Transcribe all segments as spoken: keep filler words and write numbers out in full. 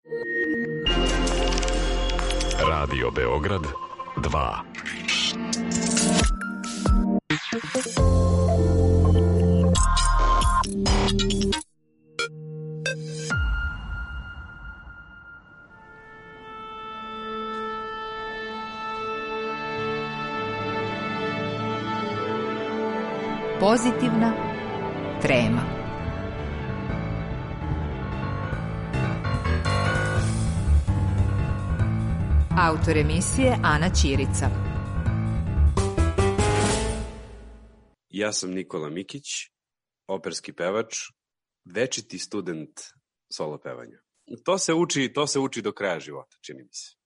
Radio Beograd dva. Pozitivna trema. Autor emisije Ana Ćirica. Ja sam Nikola Mikić, operski pevač, večiti student solo pevanja. To se uči, to se uči do kraja života, čini mi se.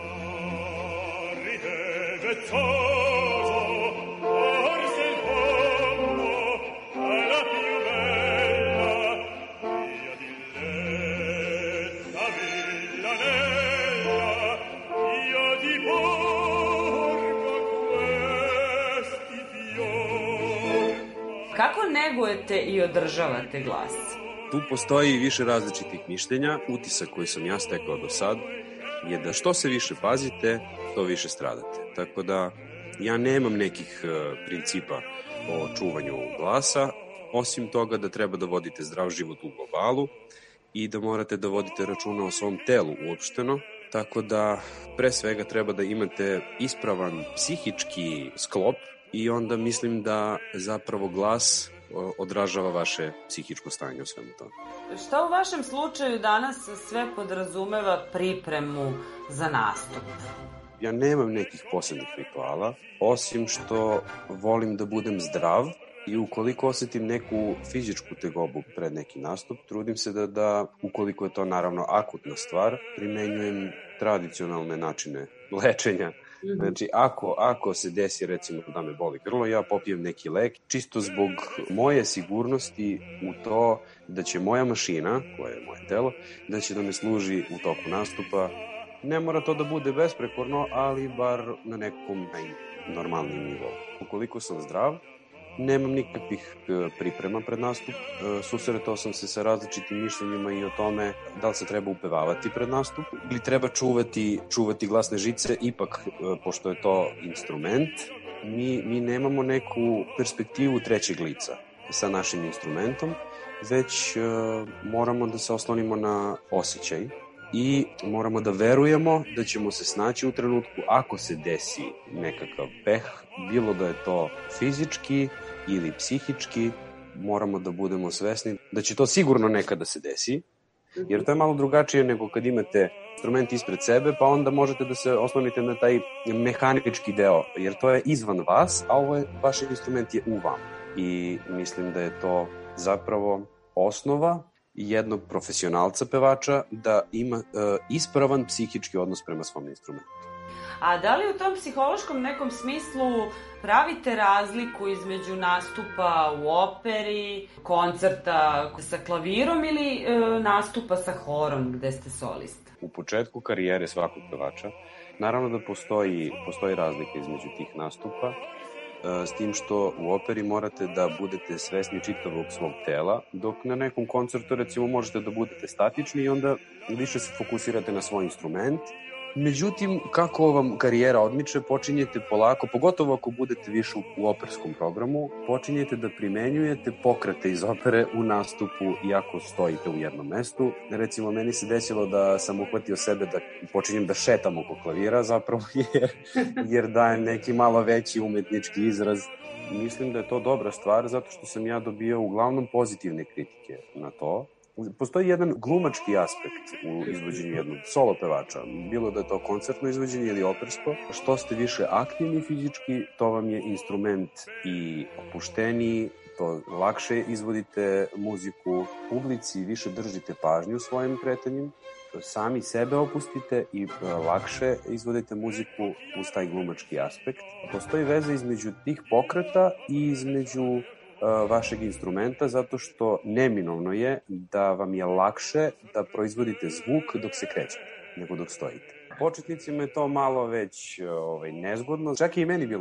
Kako negujete i održavate glas? Tu postoji više različitih mišljenja. Utisak koji sam ja stekao do sad je da što se više pazite, to više stradate. Tako da ja nemam nekih uh, principa o čuvanju glasa, osim toga da treba da vodite zdrav život u globalu i da morate da vodite računa o svom telu uopšteno. Tako da pre svega treba da imate ispravan psihički sklop i onda mislim da zapravo glas odražava vaše psihičko stanje u svemu tome. Šta u vašem slučaju danas sve podrazumeva pripremu za nastup? Ja nemam nekih posebnih rituala, osim što volim da budem zdrav i ukoliko osetim neku fizičku tegobu pred neki nastup, trudim se da, da ukoliko je to naravno akutna stvar, primenjujem tradicionalne načine lečenja. Znači, ako, ako se desi recimo da me boli grlo, ja popijem neki lek, čisto zbog moje sigurnosti u to da će moja mašina, koja je moje telo, da će da me služi u toku nastupa. Ne mora to da bude besprekorno, ali bar na nekom najnormalnijem nivou. Ukoliko sam zdrav, nemam nikakvih priprema pred nastup. Susretao sam se sa različitim mišljenjima i o tome da li se treba upevavati pred nastup ili treba čuvati, čuvati glasne žice. Ipak, pošto je to instrument, mi, mi nemamo neku perspektivu trećeg lica sa našim instrumentom, već uh, moramo da se oslonimo na osjećaj i moramo da verujemo da ćemo se snaći u trenutku ako se desi nekakav peh, bilo da je to fizički ili psihički, moramo da budemo svesni da će to sigurno nekada se desi, jer to je malo drugačije nego kad imate instrument ispred sebe, pa onda možete da se oslonite na taj mehanički deo, jer to je izvan vas, a ovo je, vaš instrument je u vama. I mislim da je to zapravo osnova jednog profesionalca pevača da ima uh, ispravan psihički odnos prema svom instrumentu. A da li u tom psihološkom nekom smislu pravite razliku između nastupa u operi, koncerta sa klavirom ili e, nastupa sa horom gde ste solista? U početku karijere svakog pevača naravno da postoji, postoji razlika između tih nastupa, e, s tim što u operi morate da budete svesni čitavog svog tela, dok na nekom koncertu recimo možete da budete statični i onda više se fokusirate na svoj instrument. Međutim, kako vam karijera odmiče, počinjete polako, pogotovo ako budete više u operskom programu, počinjete da primenjujete pokrete iz opere u nastupu iako stojite u jednom mestu. Recimo, meni se desilo da sam uhvatio sebe da počinjem da šetam oko klavira, zapravo jer, jer dajem neki malo veći umetnički izraz. Mislim da je to dobra stvar, zato što sam ja dobio uglavnom pozitivne kritike na to. Postoji jedan glumački aspekt u izvođenju jednog solo pevača, bilo da je to koncertno izvođenje ili opersko. Što ste više aktivni fizički, to vam je instrument i opušteniji, to lakše izvodite muziku publici, više držite pažnju svojim kretanjem, sami sebe opustite i lakše izvodite muziku uz taj glumački aspekt. Postoji veza između tih pokreta i između vašeg instrumenta, zato što neminovno je da vam je lakše da proizvodite zvuk dok se krećete, nego dok stojite. Početnicima je to malo već ovaj, nezgodno, čak i meni bilo.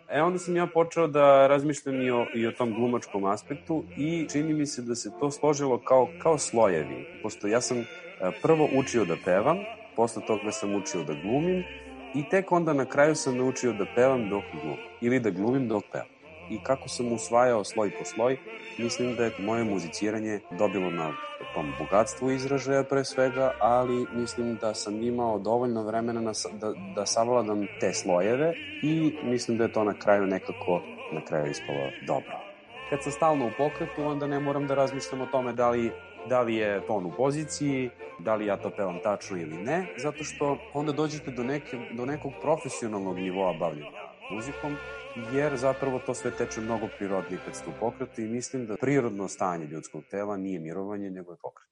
E, onda sam ja počeo da razmišljam i o, i o tom glumačkom aspektu i čini mi se da se to složilo kao, kao slojevi. Pošto ja sam prvo učio da pevam, posle toga sam učio da glumim i tek onda na kraju sam naučio da pevam dok glumim. Ili da glumim dok pevam. I kako sam usvajao sloj po sloj, mislim da je moje muziciranje dobilo na tom bogatstvu izražaja pre svega, ali mislim da sam imao dovoljno vremena na, da, da savladam te slojeve i mislim da je to na kraju nekako na kraju ispalo dobro. Kad sam stalno u pokretu, onda ne moram da razmišljam o tome da li, da li je ton u poziciji, da li ja to pevam tačno ili ne, zato što onda dođete do, neke, do nekog profesionalnog nivoa bavljenja muzikom, jer zapravo to sve teče mnogo prirodnije kad ste u pokretu i mislim da prirodno stanje ljudskog tela nije mirovanje, nego je pokret.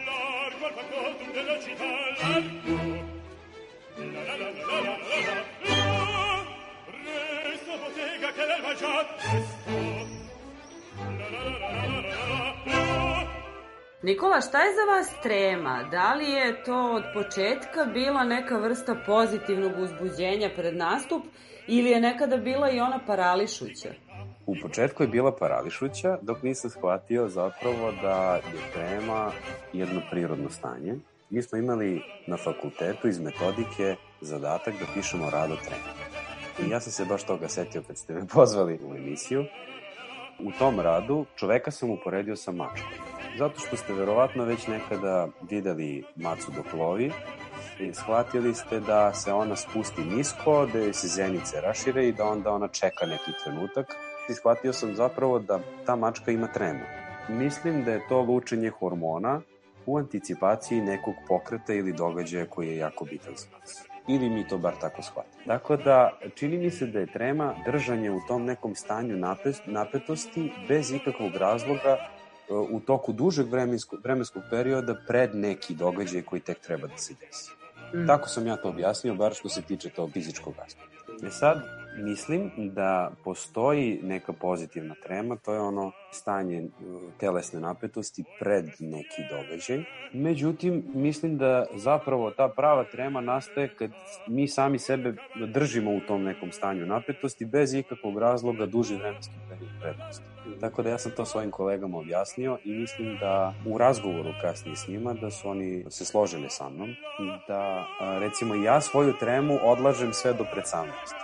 Nikola, šta je za vas trema? Da li je to od početka bila neka vrsta pozitivnog uzbuđenja pred nastup ili je nekada bila i ona parališuća? U početku je bila parališuća, dok nisam shvatio zapravo da je trema jedno prirodno stanje. Mi smo imali na fakultetu iz metodike zadatak da pišemo rad o tremi. I ja sam se baš toga setio kad ste me pozvali u emisiju. U tom radu čoveka sam uporedio sa mačkom. Zato što ste verovatno već nekada videli macu dok lovi i shvatili ste da se ona spusti nisko, da se zenice rašire i da onda ona čeka neki trenutak. I shvatio sam zapravo da ta mačka ima tremu. Mislim da je to lučenje hormona u anticipaciji nekog pokreta ili događaja koji je jako bitan za nas. Ili mi to bar tako shvatimo. Dakle, da čini mi se da je trema držanje u tom nekom stanju napetosti bez ikakvog razloga u toku dužeg vremenskog, vremenskog perioda pred neki događaj koji tek treba da se desi. Mm. Tako sam ja to objasnio, bar što se tiče tog fizičkog aspekta. E sad, mislim da postoji neka pozitivna trema, to je ono stanje telesne napetosti pred neki događaj. Međutim, mislim da zapravo ta prava trema nastaje kad mi sami sebe držimo u tom nekom stanju napetosti bez ikakvog razloga duži vremenski period prednosti. Tako da ja sam to svojim kolegama objasnio i mislim da u razgovoru kasnije s njima da su oni se složili sa mnom da recimo ja svoju tremu odlažem sve do predsamljenosti.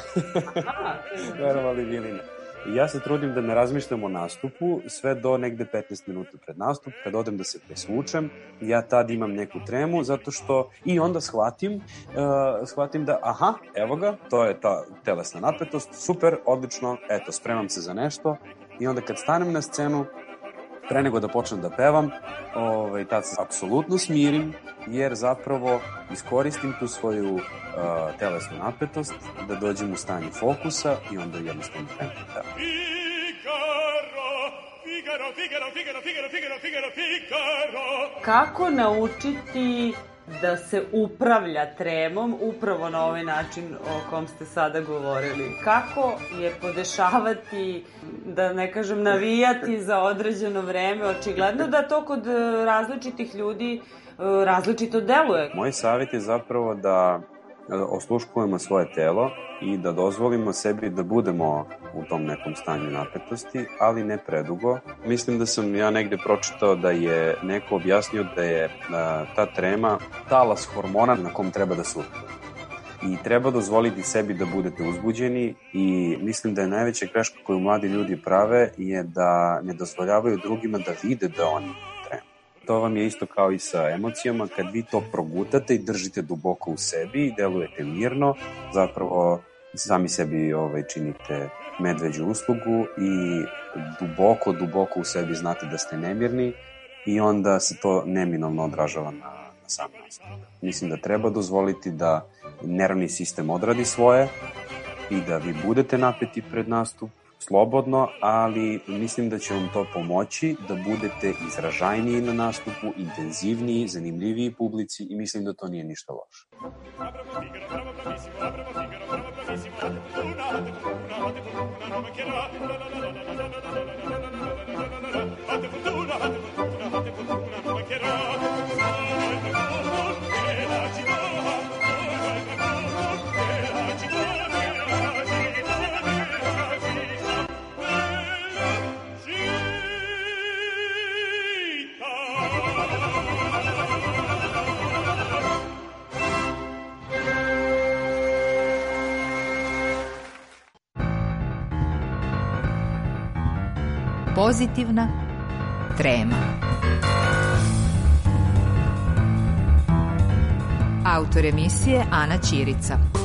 Verovali ili ne. Ja se trudim da ne razmišljam o nastupu sve do negde petnaest minuta pred nastup, kad odem da se presvučem, ja tad imam neku tremu, zato što i onda shvatim, uh, shvatim da aha, evo ga, to je ta telesna napetost, super, odlično, eto, spremam se za nešto i onda kad stanem na scenu, pre nego da počnem da pevam, ovaj, tad se apsolutno smirim, jer zapravo iskoristim tu svoju uh, telesnu napetost, da dođem u stanje fokusa i onda jednostavno krenem da pevam. Kako naučiti da se upravlja tremom upravo na ovaj način o kom ste sada govorili? Kako je podešavati, da ne kažem navijati za određeno vreme? Očigledno da to kod različitih ljudi različito deluje. Moj savjet je zapravo da osluškujemo svoje telo i da dozvolimo sebi da budemo u tom nekom stanju napetosti, ali ne predugo. Mislim da sam ja negde pročitao da je neko objasnio da je da, ta trema talas hormona na kom treba da se uspije. I treba dozvoliti sebi da budete uzbuđeni i mislim da je najveća greška koju mladi ljudi prave je da ne dozvoljavaju drugima da vide da oni tremu. To vam je isto kao i sa emocijama, kad vi to progutate i držite duboko u sebi i delujete mirno, zapravo sami sebi ovaj, činite medveđu uslugu i duboko, duboko u sebi znate da ste nemirni i onda se to neminovno odražava na, na sam nastup. Mislim da treba dozvoliti da nervni sistem odradi svoje i da vi budete napeti pred nastup, slobodno, ali mislim da će vam to pomoći da budete izražajniji na nastupu, intenzivniji, zanimljiviji publici i mislim da to nije ništa loše. Pozitivna trema. Autor emisije Ana Ćirica.